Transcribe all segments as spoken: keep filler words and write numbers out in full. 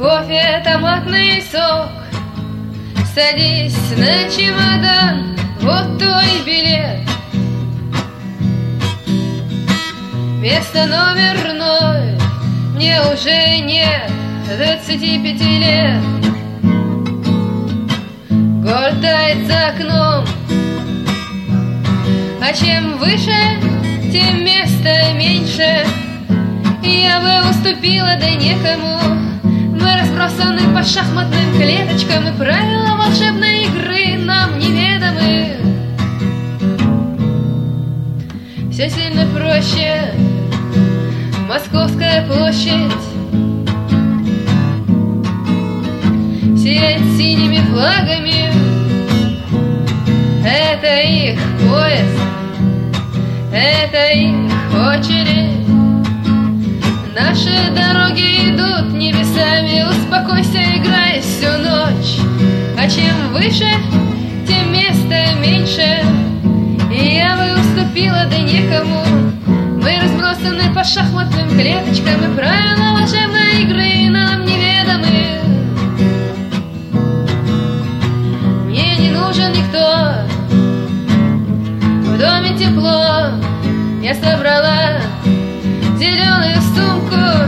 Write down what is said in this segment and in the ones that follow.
кофе, томатный сок. Садись на чемодан, вот твой билет. Место номер ноль, мне уже нет двадцати пяти лет. Город тает за окном, а чем выше, тем места меньше. Я бы уступила, да некому. Мы разбросаны по шахматным клеточкам, и правила волшебной игры нам неведомы. Все сильно проще. Московская площадь сияет синими флагами. Это их поезд, это их очередь. Наши дороги идут небесами. Успокойся, играй всю ночь. А чем выше, тем места меньше. И я бы уступила, да некому. Мы разбросаны по шахматным клеточкам, и правила волшебной игры нам неведомы. Мне не нужен никто, в доме тепло. Я собрала зеленую сумку.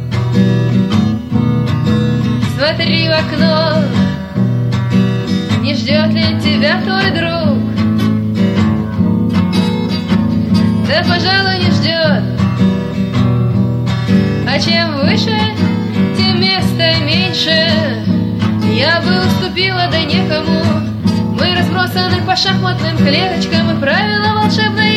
Смотри в окно, не ждет ли тебя твой друг? Да, пожалуй, не ждет. А чем выше, тем места меньше. Я бы уступила, да некому. Мы разбросаны по шахматным клеточкам, и правила волшебной